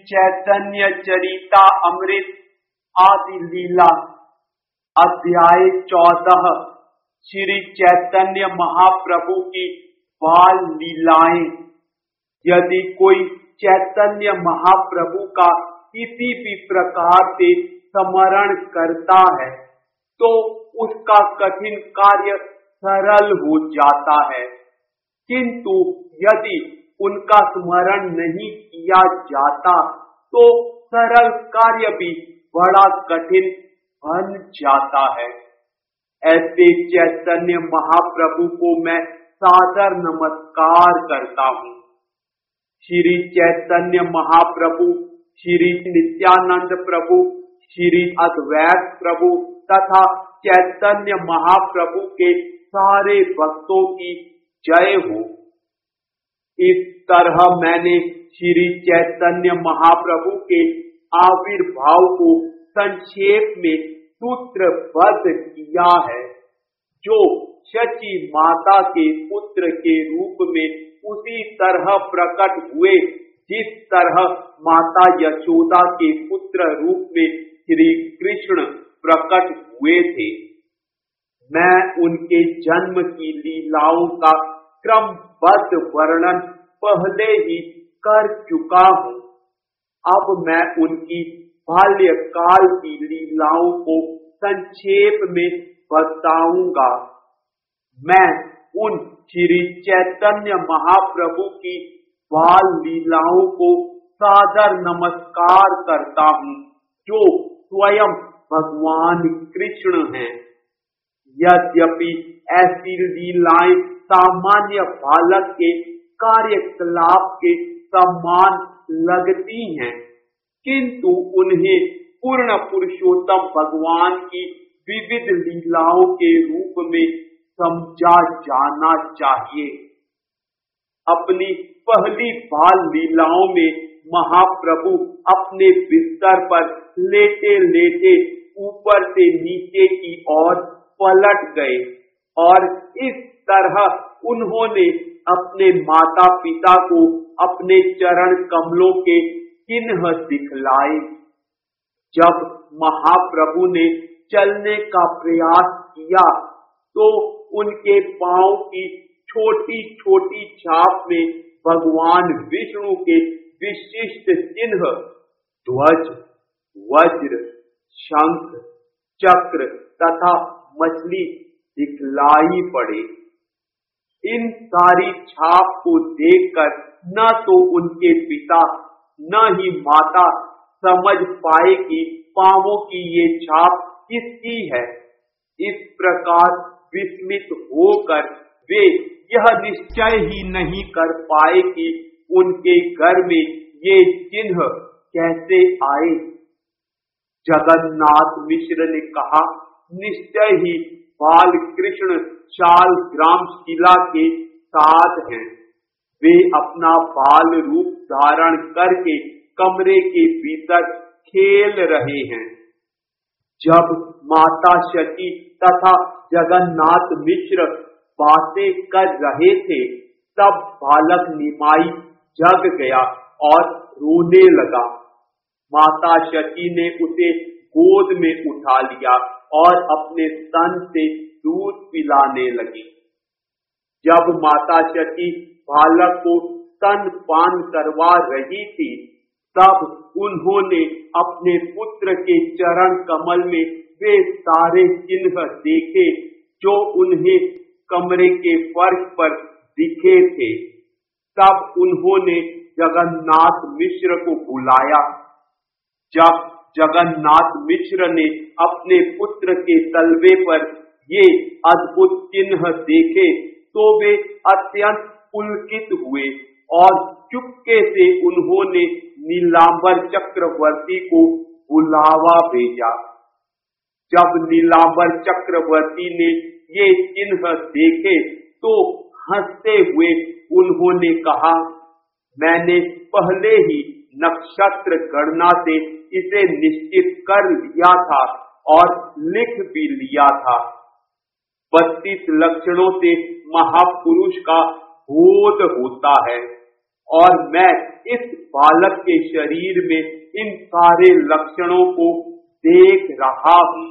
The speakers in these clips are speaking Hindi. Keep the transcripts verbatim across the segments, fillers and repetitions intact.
चैतन्य चरिता अमृत आदि लीला अध्याय चौदह। श्री चैतन्य महाप्रभु की बाल लीलाएं। यदि कोई चैतन्य महाप्रभु का किसी भी प्रकार से स्मरण करता है तो उसका कठिन कार्य सरल हो जाता है, किंतु यदि उनका स्मरण नहीं किया जाता तो सरल कार्य भी बड़ा कठिन बन जाता है। ऐसे चैतन्य महाप्रभु को मैं सादर नमस्कार करता हूँ। श्री चैतन्य महाप्रभु, श्री नित्यानंद प्रभु, श्री अद्वैत प्रभु तथा चैतन्य महाप्रभु के सारे भक्तों की जय हो। इस तरह मैंने श्री चैतन्य महाप्रभु के आविर्भाव को संक्षेप में सूत्रबद्ध किया है, जो शची माता के पुत्र के रूप में उसी तरह प्रकट हुए जिस तरह माता यशोदा के पुत्र रूप में श्री कृष्ण प्रकट हुए थे। मैं उनके जन्म की लीलाओं का क्रमबद्ध वर्णन पहले ही कर चुका हूँ। अब मैं उनकी बाल्यकाल की लीलाओं को संक्षेप में बताऊंगा। मैं उन श्री चैतन्य महाप्रभु की बाल लीलाओं को सादर नमस्कार करता हूँ, जो स्वयं भगवान कृष्ण हैं। यद्यपि ऐसी लीलाएं सामान्य बालक के कार्यकलाप के समान लगती हैं, किंतु उन्हें पूर्ण पुरुषोत्तम भगवान की विविध लीलाओं के रूप में समझा जाना चाहिए। अपनी पहली बाल लीलाओं में महाप्रभु अपने बिस्तर पर लेटे लेटे ऊपर से नीचे की ओर पलट गए और इस तरह उन्होंने अपने माता पिता को अपने चरण कमलों के चिन्ह दिखलाए। जब महाप्रभु ने चलने का प्रयास किया तो उनके पांव की छोटी छोटी छाप में भगवान विष्णु के विशिष्ट चिन्ह ध्वज, वज्र, शंख, चक्र तथा मछली दिखलाई पड़े। इन सारी छाप को देखकर न तो उनके पिता न ही माता समझ पाए कि पांवों की ये छाप किसकी है। इस प्रकार विस्मित होकर वे यह निश्चय ही नहीं कर पाए कि उनके घर में ये चिन्ह कैसे आए। जगन्नाथ मिश्र ने कहा, निश्चय ही बाल कृष्ण शाल ग्राम शिला के साथ हैं। वे अपना बाल रूप धारण करके कमरे के भीतर खेल रहे हैं। जब माता शची तथा जगन्नाथ मिश्र बातें कर रहे थे तब बालक निमाई जग गया और रोने लगा। माता शची ने उसे गोद में उठा लिया और अपने स्तन से दूध पिलाने लगी। जब माता शची बालक को स्तन पान करवा रही थी तब उन्होंने अपने पुत्र के चरण कमल में वे सारे चिन्ह देखे जो उन्हें कमरे के फर्श पर दिखे थे। तब उन्होंने जगन्नाथ मिश्र को बुलाया। जब जगन्नाथ मिश्र ने अपने पुत्र के तलवे पर ये अद्भुत चिन्ह देखे तो वे अत्यंत पुलकित हुए और चुपके से उन्होंने नीलांबर चक्रवर्ती को बुलावा भेजा। जब नीलांबर चक्रवर्ती ने ये चिन्ह देखे तो हंसते हुए उन्होंने कहा, मैंने पहले ही नक्षत्र गणना से इसे निश्चित कर लिया था और लिख भी लिया था। बत्तीस लक्षणों से महापुरुष का बोध होता है। और मैं इस बालक के शरीर में इन सारे लक्षणों को देख रहा हूं।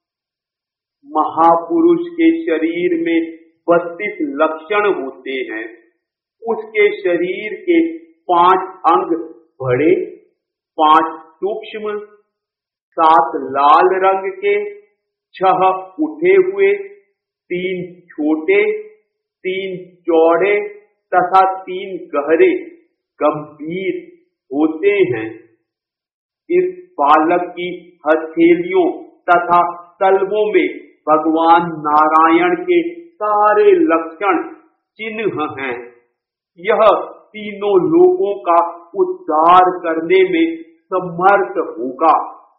महापुरुष के शरीर में बत्तीस लक्षण होते हैं। उसके शरीर के पांच अंग बड़े, पांच सूक्ष्म, सात लाल रंग के, छह उठे हुए, तीन छोटे, तीन चौड़े तथा तीन गहरे गंभीर होते हैं। इस बालक की हथेलियों तथा तलवों में भगवान नारायण के सारे लक्षण चिन्ह हैं। यह तीनों लोगों का उद्धार करने में समर्थ होगा।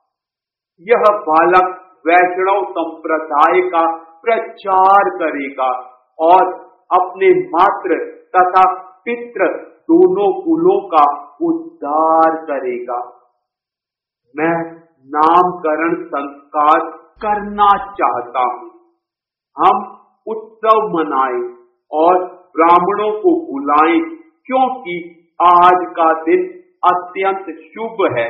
यह बालक वैष्णव संप्रदाय का प्रचार करेगा और अपने मातृ तथा पितृ दोनों कुलों का उद्धार करेगा। मैं नामकरण संस्कार करना चाहता हूँ। हम उत्सव मनाएं और ब्राह्मणों को बुलाएं, क्योंकि आज का दिन अत्यंत शुभ है।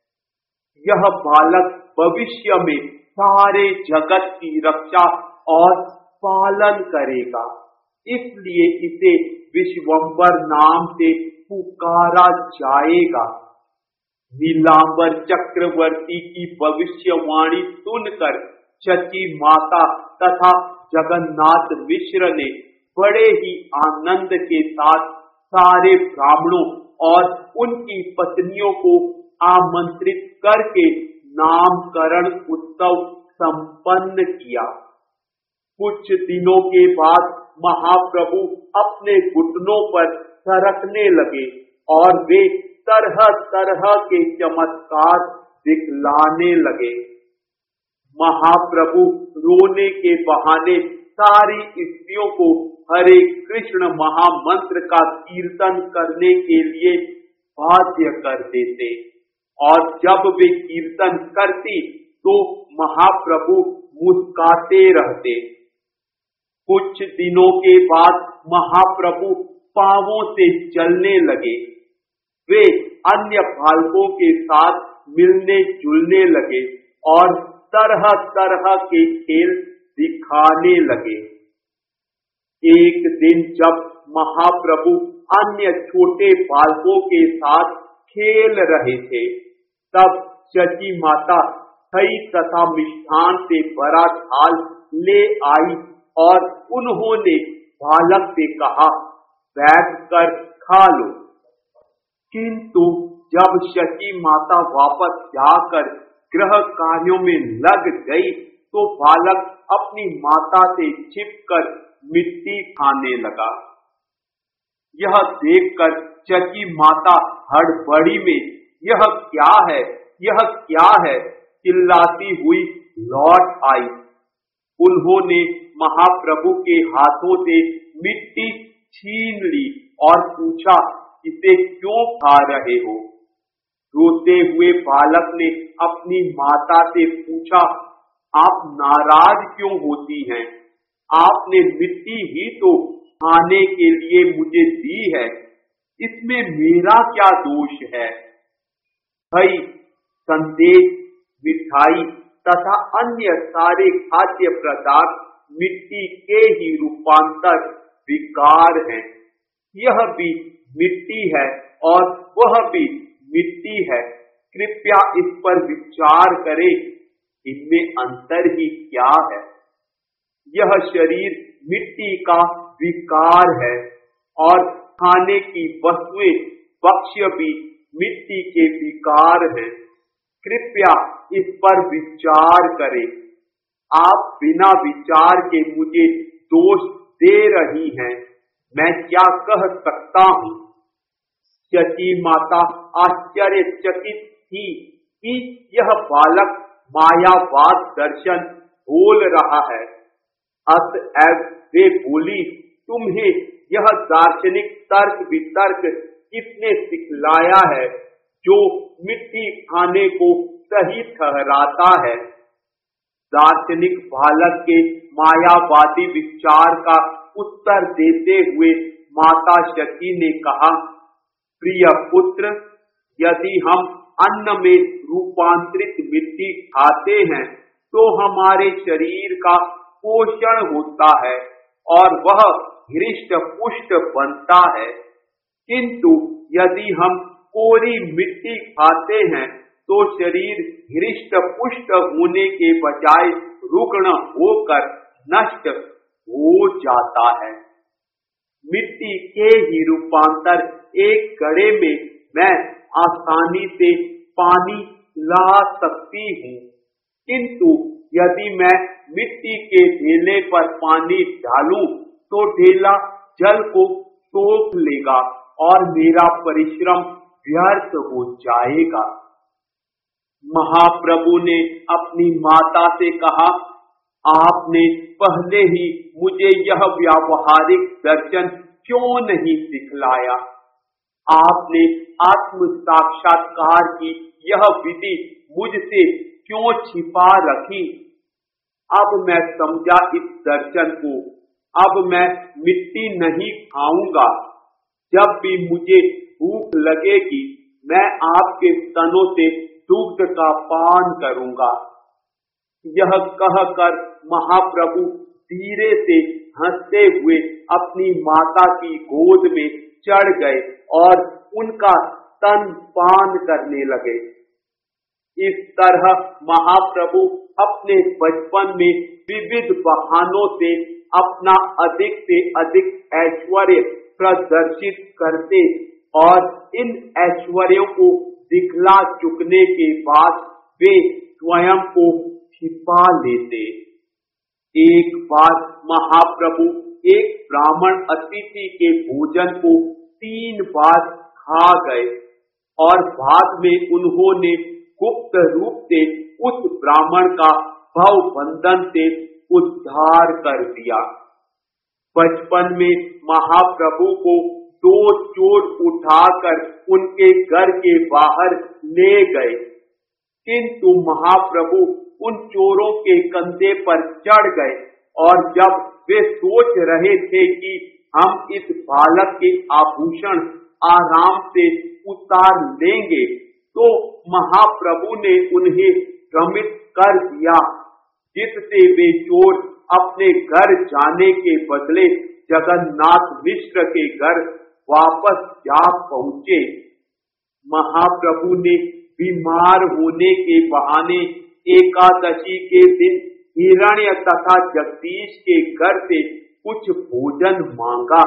यह बालक भविष्य में सारे जगत की रक्षा और पालन करेगा, इसलिए इसे विश्वम्भर नाम से पुकारा जाएगा। नीलांबर चक्रवर्ती की भविष्यवाणी सुनकर शची माता तथा जगन्नाथ मिश्र ने बड़े ही आनंद के साथ सारे ब्राह्मणों और उनकी पत्नियों को आमंत्रित करके नामकरण उत्सव संपन्न किया। कुछ दिनों के बाद महाप्रभु अपने घुटनों पर सरकने लगे और वे तरह तरह के चमत्कार दिखलाने लगे। महाप्रभु रोने के बहाने सारी स्त्रियों को हरे कृष्ण महामंत्र का कीर्तन करने के लिए बाध्य कर देते और जब वे कीर्तन करती तो महाप्रभु मुस्काते रहते। कुछ दिनों के बाद महाप्रभु पांवों से चलने लगे। वे अन्य बालकों के साथ मिलने जुलने लगे और तरह तरह के खेल दिखाने लगे। एक दिन जब महाप्रभु अन्य छोटे बालकों के साथ खेल रहे थे, तब शची माता दही तथा मिष्ठान से भरा थाल ले आई और उन्होंने बालक से कहा, बैठकर खा लो। किंतु जब शची माता वापस जाकर गृह कार्यों में लग गई तो बालक अपनी माता से छिपकर मिट्टी खाने लगा। यह देखकर शची माता हड़बड़ी में यह क्या है, यह क्या है चिल्लाती हुई लौट आई। उन्होंने महाप्रभु के हाथों से मिट्टी छीन ली और पूछा, इसे क्यों खा रहे हो? रोते हुए बालक ने अपनी माता से पूछा, आप नाराज क्यों होती हैं? आपने मिट्टी ही तो खाने के लिए मुझे दी है, इसमें मेरा क्या दोष है? दही, संदेश, मिठाई तथा अन्य सारे खाद्य पदार्थ मिट्टी के ही रूपांतर विकार हैं। यह भी मिट्टी है और वह भी मिट्टी है। कृपया इस पर विचार करें, इनमें अंतर ही क्या है? यह शरीर मिट्टी का विकार है और खाने की वस्तुएं भक्ष्य भी मिट्टी के विकार हैं। कृपया इस पर विचार करें। आप बिना विचार के मुझे दोष दे रही हैं, मैं क्या कह सकता हूँ? शची माता आश्चर्यचकित थी कि यह बालक मायावाद दर्शन बोल रहा है। अतएव वे बोली, तुम्हें यह दार्शनिक तर्क वितर्क किसने सिखलाया है जो मिट्टी खाने को सही ठहराता है? दार्शनिक बालक के मायावादी विचार का उत्तर देते हुए माता शची ने कहा, प्रिय पुत्र, यदि हम अन्न में रूपांतरित मिट्टी खाते हैं तो हमारे शरीर का पोषण होता है और वह हृष्ट पुष्ट बनता है, किंतु यदि हम कोरी मिट्टी खाते हैं तो शरीर हृष्ट पुष्ट होने के बजाय रुग्ण होकर नष्ट हो जाता है। मिट्टी के ही रूपांतर एक घड़े में मैं आसानी से पानी ला सकती हूँ, किंतु यदि मैं मिट्टी के ढेले पर पानी डालूं तो ढेला जल को सोख लेगा और मेरा परिश्रम व्यर्थ हो जाएगा। महाप्रभु ने अपनी माता से कहा, आपने पहले ही मुझे यह व्यावहारिक दर्शन क्यों नहीं सिखलाया? आपने आत्म साक्षात्कार की यह विधि मुझसे क्यों छिपा रखी? अब मैं समझा इस दर्शन को। अब मैं मिट्टी नहीं खाऊंगा। जब भी मुझे भूख लगेगी मैं आपके स्तनों से दुग्ध का पान करूंगा। यह कहकर महाप्रभु धीरे से हंसते हुए अपनी माता की गोद में चढ़ गए और उनका स्तन पान करने लगे। इस तरह महाप्रभु अपने बचपन में विविध बहानों से अपना अधिक से अधिक ऐश्वर्य प्रदर्शित करते और इन ऐश्वर्यों को दिखला चुकने के बाद वे स्वयं को छिपा लेते। एक बार महाप्रभु एक ब्राह्मण अतिथि के भोजन को तीन बार खा गए और बाद में उन्होंने गुप्त रूप से उस ब्राह्मण का भव बंधन से उद्धार कर दिया। बचपन में महाप्रभु को दो चोर उठाकर उनके घर के बाहर ले गए, किंतु महाप्रभु उन चोरों के कंधे पर चढ़ गए और जब वे सोच रहे थे कि हम इस बालक के आभूषण आराम से उतार लेंगे, तो महाप्रभु ने उन्हें भ्रमित कर दिया, जिससे वे चोर अपने घर जाने के बदले जगन्नाथ मिश्र के घर वापस जा पहुंचे। महाप्रभु ने बीमार होने के बहाने एकादशी के दिन हिरण्य तथा जगदीश के घर से कुछ भोजन मांगा।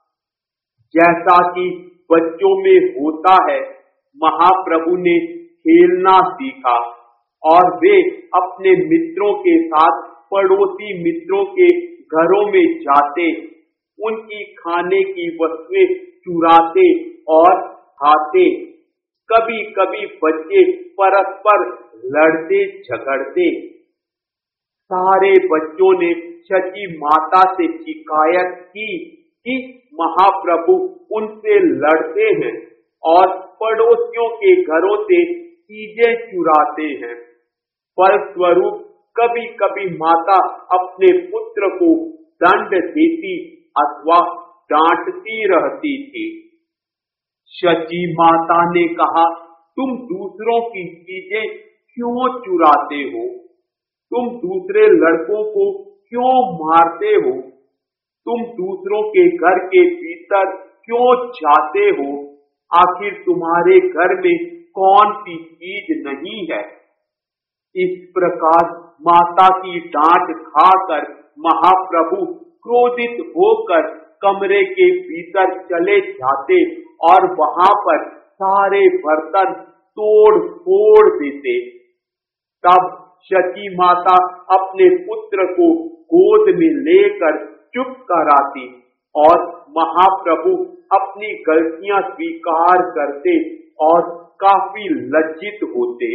जैसा कि बच्चों में होता है, महाप्रभु ने खेलना सीखा और वे अपने मित्रों के साथ पड़ोसी मित्रों के घरों में जाते, उनकी खाने की वस्तुएं चुराते और खाते। कभी कभी बच्चे परस्पर लड़ते झगड़ते। सारे बच्चों ने शची माता से शिकायत की कि महाप्रभु उनसे लड़ते हैं और पड़ोसियों के घरों से चीजें चुराते हैं। फलस्वरूप कभी कभी माता अपने पुत्र को दंड देती अथवा डांटती रहती थी। शची माता ने कहा, तुम दूसरों की चीजें क्यों चुराते हो? तुम दूसरे लड़कों को क्यों मारते हो? तुम दूसरों के घर के भीतर क्यों जाते हो? आखिर तुम्हारे घर में कौन सी चीज नहीं है? इस प्रकार माता की डांट खाकर महाप्रभु क्रोधित होकर कमरे के भीतर चले जाते और वहां पर सारे बर्तन तोड़ फोड़ देते। तब शची माता अपने पुत्र को गोद में लेकर चुप कराती और महाप्रभु अपनी गलतियां स्वीकार करते और काफी लज्जित होते।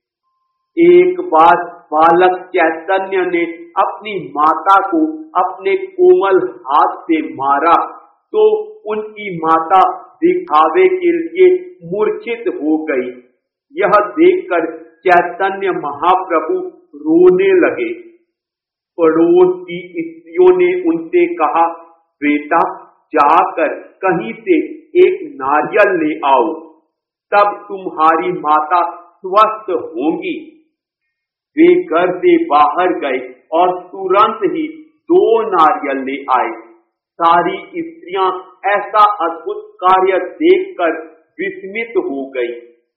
एक बार बालक चैतन्य ने अपनी माता को अपने कोमल हाथ से मारा तो उनकी माता दिखावे के लिए मूर्छित हो गई। यह देखकर चैतन्य महाप्रभु रोने लगे। पड़ोस की स्त्रियों ने उनसे कहा, बेटा जाकर कहीं से एक नारियल ले आओ, तब तुम्हारी माता स्वस्थ होंगी। वे घर से बाहर गए और तुरंत ही दो नारियल ले आए। सारी स्त्रियां ऐसा अद्भुत कार्य देखकर विस्मित हो गई।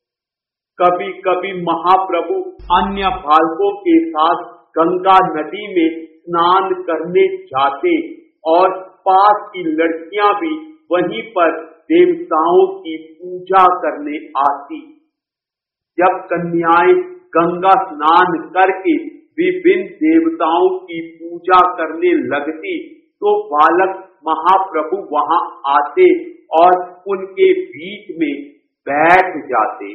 कभी कभी महाप्रभु अन्य बालकों के साथ गंगा नदी में स्नान करने जाते और पास की लड़कियां भी वहीं पर देवताओं की पूजा करने आती। जब कन्याएं गंगा स्नान करके विभिन्न देवताओं की पूजा करने लगती तो बालक महाप्रभु वहां आते और उनके बीच में बैठ जाते।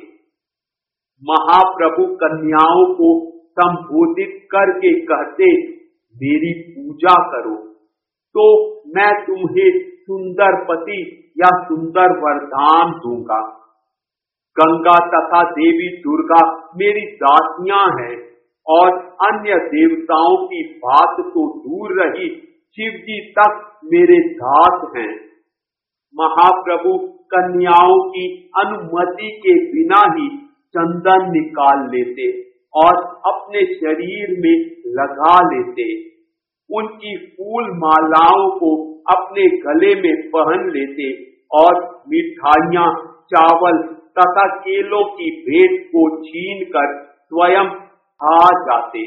महाप्रभु कन्याओं को संबोधित करके कहते, मेरी पूजा करो तो मैं तुम्हें सुंदर पति या सुंदर वरदान दूंगा। गंगा तथा देवी दुर्गा मेरी दासियां हैं और अन्य देवताओं की बात तो दूर रही, शिव जी तक मेरे दास हैं। महाप्रभु कन्याओं की अनुमति के बिना ही चंदन निकाल लेते और अपने शरीर में लगा लेते। उनकी फूल मालाओं को अपने गले में पहन लेते और मिठाइयां, चावल तथा केलों की भेंट को छीनकर स्वयं खा जाते।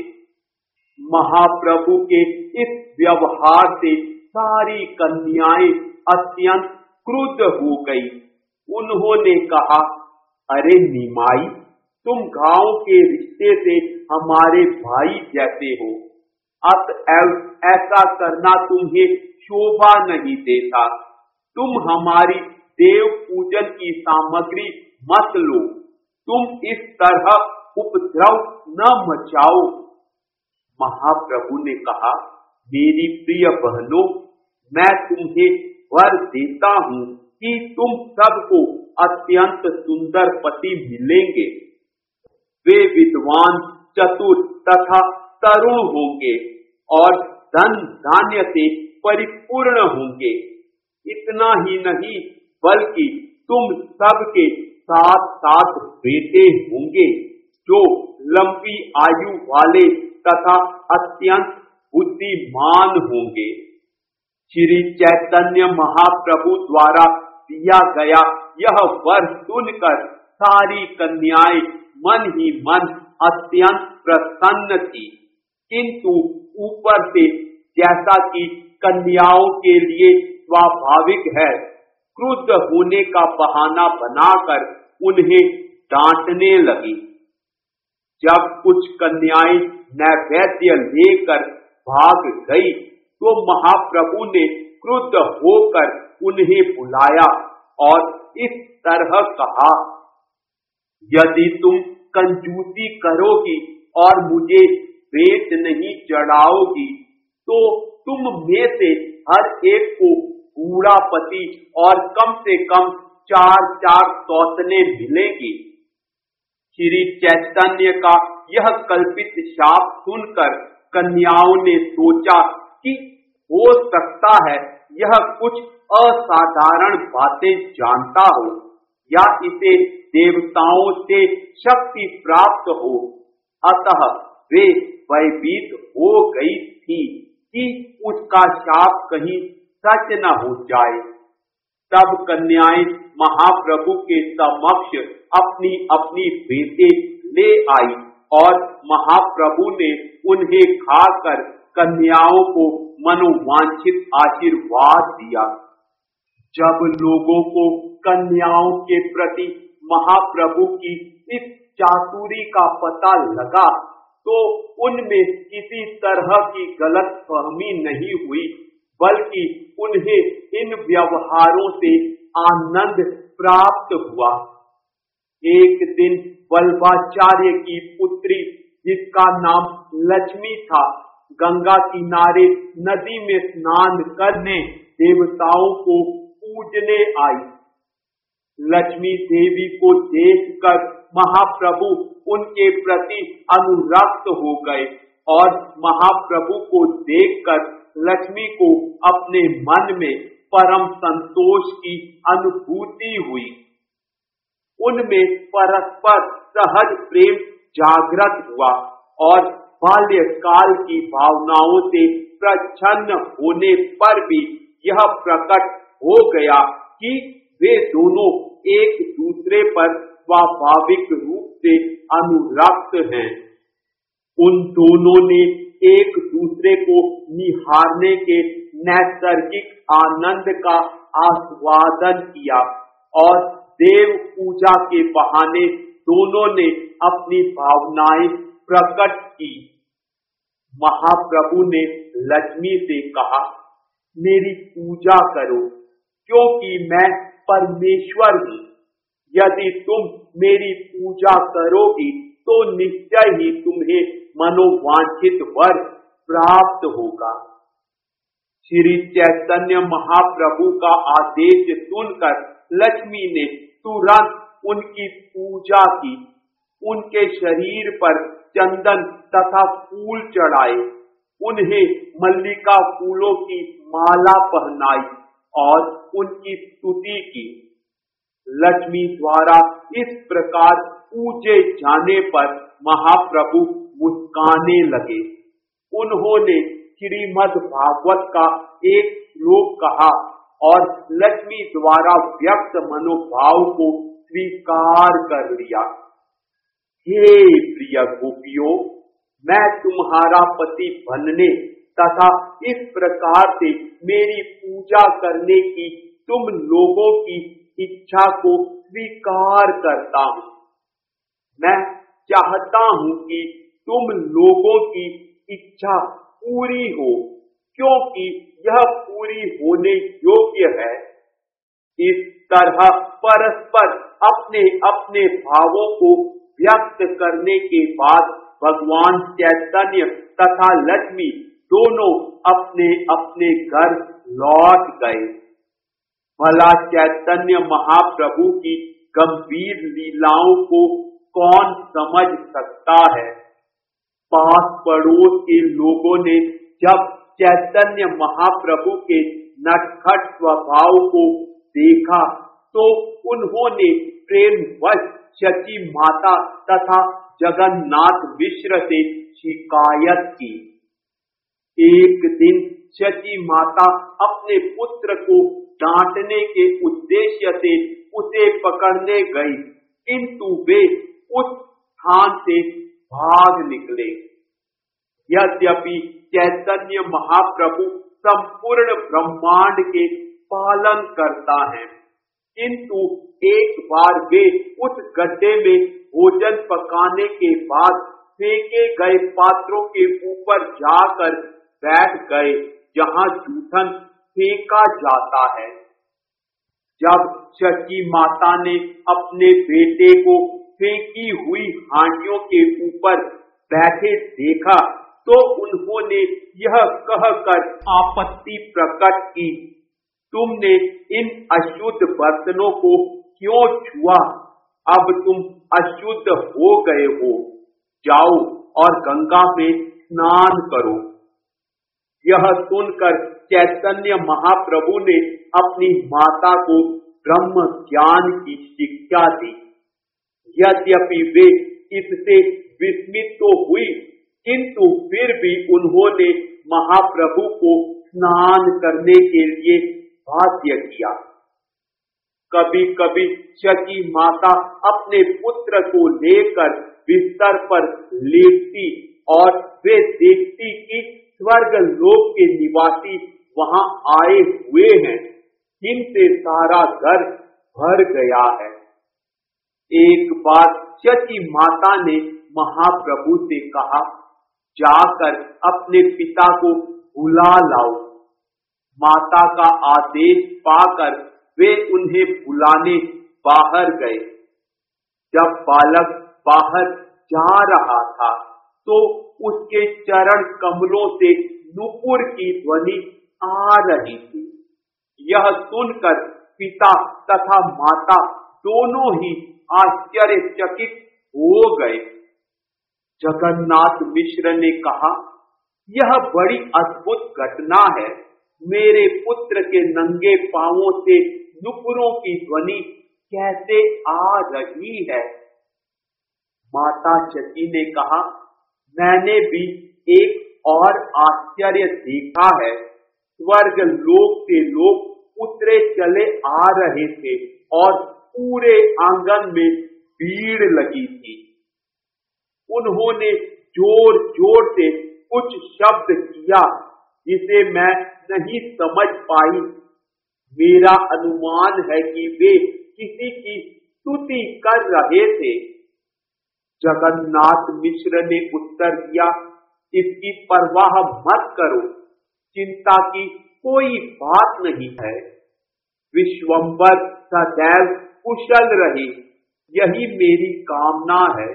महाप्रभु के इस व्यवहार से सारी कन्याएं अत्यंत क्रुद्ध हो गई। उन्होंने कहा, अरे निमाई, तुम गांव के रिश्ते से हमारे भाई जैसे हो, अतएव ऐसा करना तुम्हें शोभा नहीं देता। तुम हमारी देव पूजन की सामग्री मत लो, तुम इस तरह उपद्रव न मचाओ। महाप्रभु ने कहा, मेरी प्रिय बहनों, मैं तुम्हें वर देता हूँ कि तुम सबको अत्यंत सुंदर पति मिलेंगे। वे विद्वान, चतुर तथा तरुण होंगे और धन धान्य से परिपूर्ण होंगे। इतना ही नहीं बल्कि तुम सबके साथ साथ बेटे होंगे जो लंबी आयु वाले तथा अत्यंत बुद्धिमान होंगे। श्री चैतन्य महाप्रभु द्वारा दिया गया यह वर सुनकर सारी कन्याएं मन ही मन अत्यंत प्रसन्न थी, किंतु ऊपर से जैसा कि कन्याओं के लिए स्वाभाविक है, क्रुद्ध होने का बहाना बनाकर उन्हें डांटने लगी। जब कुछ कन्याएं नैवेद्य लेकर भाग गई तो महाप्रभु ने क्रुद्ध होकर उन्हें बुलाया और इस तरह कहा, यदि तुम कंजूसी करोगी और मुझे भेंट नहीं चढ़ाओगी तो तुम में से हर एक को बूढ़ा पति और कम से कम चार चार सौतने मिलेंगी। श्री चैतन्य का यह कल्पित शाप सुनकर कन्याओं ने सोचा कि हो सकता है यह कुछ असाधारण बातें जानता हो या इसे देवताओं से शक्ति प्राप्त हो। अतः वे भयभीत हो गई थी कि उसका शाप कहीं सच न हो जाए। तब कन्याएं महाप्रभु के समक्ष अपनी अपनी बेटे ले आई और महाप्रभु ने उन्हें खाकर कन्याओं को मनोवांछित आशीर्वाद दिया। जब लोगों को कन्याओं के प्रति महाप्रभु की इस चातुरी का पता लगा तो उनमें किसी तरह की गलत फहमी नहीं हुई, बल्कि उन्हें इन व्यवहारों से आनंद प्राप्त हुआ। एक दिन वल्लभाचार्य की पुत्री, जिसका नाम लक्ष्मी था, गंगा किनारे नदी में स्नान करने देवताओं को पूजने आई। लक्ष्मी देवी को देखकर महाप्रभु उनके प्रति अनुरक्त हो गए और महाप्रभु को देखकर लक्ष्मी को अपने मन में परम संतोष की अनुभूति हुई। उनमें परस्पर सहज प्रेम जागृत हुआ और बाल्यकाल की भावनाओं से प्रच्छन्न होने पर भी यह प्रकट हो गया कि वे दोनों एक दूसरे पर स्वाभाविक रूप से अनुरक्त हैं। उन दोनों ने एक दूसरे को निहारने के नैसर्गिक आनंद का आस्वादन किया और देव पूजा के बहाने दोनों ने अपनी भावनाएं प्रकट की। महाप्रभु ने लक्ष्मी से कहा, मेरी पूजा करो क्योंकि मैं परमेश्वर हूँ। यदि तुम मेरी पूजा करोगी तो निश्चय ही तुम्हें मनोवांछित वर प्राप्त होगा। श्री चैतन्य महाप्रभु का आदेश सुनकर लक्ष्मी ने तुरंत उनकी पूजा की। उनके शरीर पर चंदन तथा फूल चढ़ाए, उन्हें मल्लिका फूलों की माला पहनाई और उनकी स्तुति की। लक्ष्मी द्वारा इस प्रकार पूजे जाने पर महाप्रभु मुस्काने लगे। उन्होंने श्रीमद् भागवत का एक श्लोक कहा और लक्ष्मी द्वारा व्यक्त मनोभाव को स्वीकार कर लिया। हे प्रिय गोपियों, मैं तुम्हारा पति बनने तथा इस प्रकार से मेरी पूजा करने की तुम लोगों की इच्छा को स्वीकार करता हूँ। मैं चाहता हूँ कि तुम लोगों की इच्छा पूरी हो, क्योंकि यह पूरी होने योग्य है। इस तरह परस्पर अपने अपने भावों को व्यक्त करने के बाद भगवान चैतन्य तथा लक्ष्मी दोनों अपने अपने घर लौट गए। भला चैतन्य महाप्रभु की गंभीर लीलाओं को कौन समझ सकता है। पास पड़ोस के लोगों ने जब चैतन्य महाप्रभु के नटखट स्वभाव को देखा तो उन्होंने प्रेमवश शची माता तथा जगन्नाथ मिश्र से शिकायत की। एक दिन शची माता अपने पुत्र को डांटने के उद्देश्य से उसे पकड़ने गई, किंतु वे उस स्थान से भाग निकले। यद्यपि चैतन्य महाप्रभु संपूर्ण ब्रह्मांड के पालन करता है, किंतु एक बार वे उस गड्ढे में भोजन पकाने के बाद फेंके गए पात्रों के ऊपर जाकर बैठ गए जहां जूठन फेंका जाता है। जब शची माता ने अपने बेटे को फेंकी हुई हांडियों के ऊपर बैठे देखा तो उन्होंने यह कहकर आपत्ति प्रकट की, तुमने इन अशुद्ध बर्तनों को क्यों छुआ? अब तुम अशुद्ध हो गए हो, जाओ और गंगा में स्नान करो। यह सुनकर चैतन्य महाप्रभु ने अपनी माता को ब्रह्म ज्ञान की शिक्षा दी। यद्यपि वे इससे विस्मित तो हुई, किंतु फिर भी उन्होंने महाप्रभु को स्नान करने के लिए बाध्य किया। कभी कभी शची माता अपने पुत्र को लेकर बिस्तर पर लेटती और वे देखती कि स्वर्ग लोक के निवासी वहां आए हुए हैं, जिनसे सारा घर भर गया है। एक बार शची माता ने महाप्रभु से कहा, जाकर अपने पिता को बुला लाओ। माता का आदेश पाकर वे उन्हें बुलाने बाहर गए। जब बालक बाहर जा रहा था तो उसके चरण कमलों से नुपुर की ध्वनि आ रही थी। यह सुनकर पिता तथा माता दोनों ही आश्चर्यचकित हो गए। जगन्नाथ मिश्र ने कहा, यह बड़ी अद्भुत घटना है। मेरे पुत्र के नंगे पांवों से नुपुरों की ध्वनि कैसे आ रही है। माता सती ने कहा, मैंने भी एक और आश्चर्य देखा है। स्वर्ग लोक से लोग उतरे चले आ रहे थे और पूरे आंगन में भीड़ लगी थी। उन्होंने जोर जोर से कुछ शब्द किया जिसे मैं नहीं समझ पाई। मेरा अनुमान है कि वे किसी की स्तुति कर रहे थे। जगन्नाथ मिश्र ने उत्तर दिया, इसकी परवाह मत करो, चिंता की कोई बात नहीं है। विश्वंभर सदैव कुशल रहे, यही मेरी कामना है।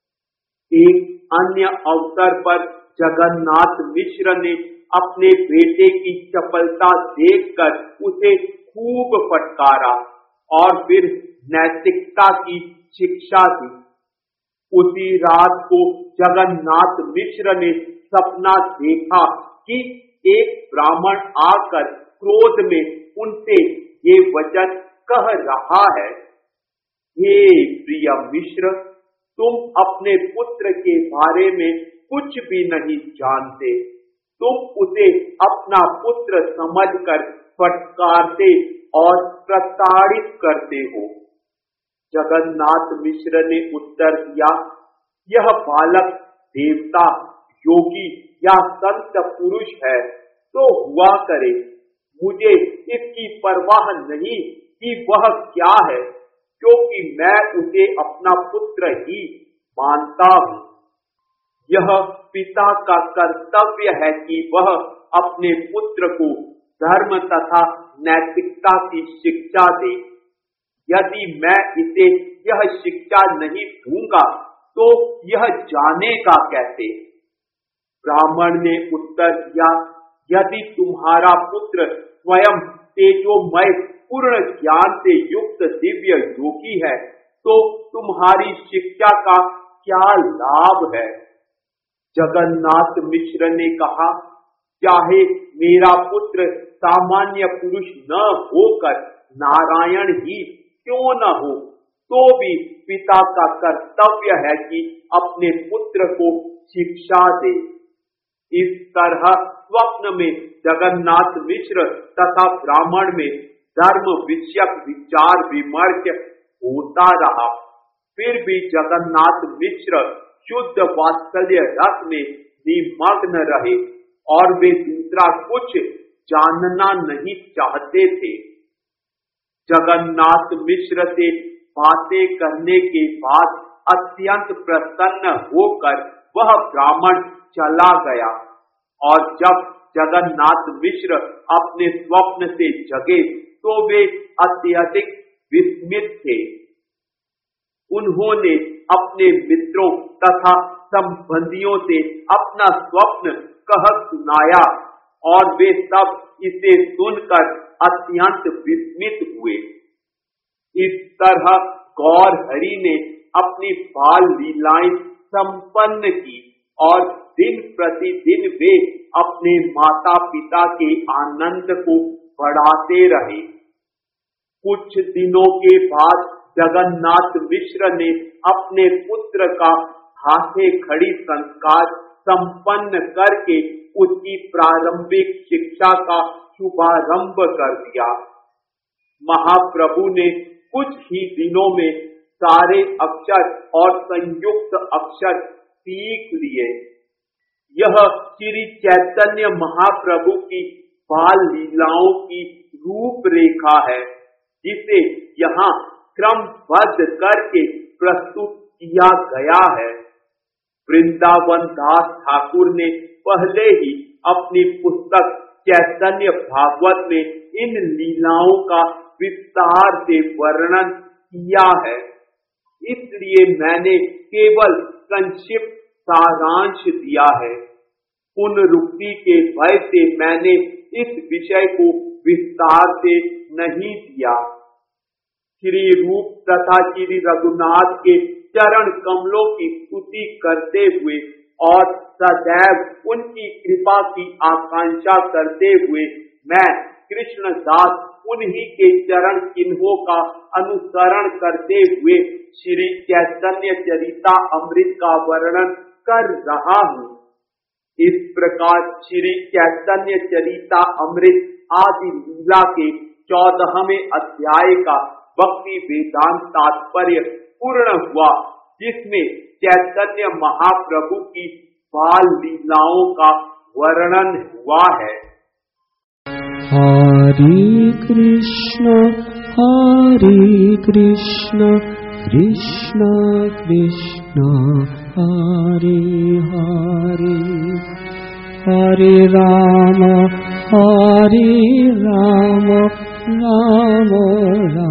एक अन्य अवसर पर जगन्नाथ मिश्र ने अपने बेटे की चपलता देखकर उसे खूब फटकारा और फिर नैतिकता की शिक्षा दी। उसी रात को जगन्नाथ मिश्र ने सपना देखा कि एक ब्राह्मण आकर क्रोध में उनसे ये वचन कह रहा है, हे प्रिय मिश्र, तुम अपने पुत्र के बारे में कुछ भी नहीं जानते। तुम उसे अपना पुत्र समझकर फटकारते और प्रताड़ित करते हो। जगन्नाथ मिश्र ने उत्तर दिया, यह बालक देवता, योगी या संत पुरुष है तो हुआ करे, मुझे इसकी परवाह नहीं कि वह क्या है, क्योंकि मैं उसे अपना पुत्र ही मानता हूँ। यह पिता का कर्तव्य है कि वह अपने पुत्र को धर्म तथा नैतिकता की शिक्षा दे। यदि मैं इसे यह शिक्षा नहीं दूंगा तो यह जानेगा कैसे? ब्राह्मण ने उत्तर दिया, यदि तुम्हारा पुत्र स्वयं तेजोमय पूर्ण ज्ञान से युक्त दिव्य योगी है तो तुम्हारी शिक्षा का क्या लाभ है? जगन्नाथ मिश्र ने कहा, चाहे मेरा पुत्र सामान्य पुरुष न होकर नारायण ही क्यों न हो, तो भी पिता का कर्तव्य है कि अपने पुत्र को शिक्षा दे। इस तरह स्वप्न में जगन्नाथ मिश्र तथा ब्राह्मण में धर्म विषयक विचार विमर्श होता रहा। फिर भी जगन्नाथ मिश्र शुद्ध वात्सल्य रस में निमग्न रहे और वे दूसरा कुछ जानना नहीं चाहते थे। जगन्नाथ मिश्र से बातें करने के बाद अत्यंत प्रसन्न होकर वह ब्राह्मण चला गया और जब जगन्नाथ मिश्र अपने स्वप्न से जगे तो वे अत्यधिक विस्मित थे। उन्होंने अपने मित्रों तथा संबंधियों से अपना स्वप्न कह सुनाया और वे सब इसे सुनकर अत्यंत विस्मित हुए। इस तरह गौर हरि ने अपनी बाल लीलाएं संपन्न की और दिन प्रतिदिन वे अपने माता पिता के आनंद को बढ़ाते रहे। कुछ दिनों के बाद जगन्नाथ मिश्र ने अपने पुत्र का हाथे खड़ी संस्कार संपन्न करके उसकी प्रारंभिक शिक्षा का शुभारंभ कर दिया। महाप्रभु ने कुछ ही दिनों में सारे अक्षर और संयुक्त अक्षर सीख लिए। यह श्री चैतन्य महाप्रभु की बाल लीलाओं की रूपरेखा है, जिसे यहाँ क्रमबद्ध करके प्रस्तुत किया गया है। वृंदावन दास ठाकुर ने पहले ही अपनी पुस्तक चैतन्य भागवत में इन लीलाओं का विस्तार से वर्णन किया है, इसलिए मैंने केवल संक्षिप्त सारांश दिया है। पुनरुक्ति के भय से मैंने इस विषय को विस्तार से नहीं दिया। श्री रूप तथा श्री रघुनाथ के चरण कमलों की स्तुति करते हुए और सदैव उनकी कृपा की आकांक्षा करते हुए मैं कृष्ण दास उन्हीं के चरण चिन्हों का अनुसरण करते हुए श्री चैतन्य चरिता अमृत का वर्णन कर रहा हूँ। इस प्रकार श्री चैतन्य चरिता अमृत आदि लीला के चौदहवें अध्याय का भक्ति वेदांत तात्पर्य पूर्ण हुआ, जिसमें चैतन्य महाप्रभु की बाल लीलाओं का वर्णन हुआ है। हरे कृष्ण हरे कृष्ण कृष्ण कृष्ण हरे हरे, हरे राम हरे राम राम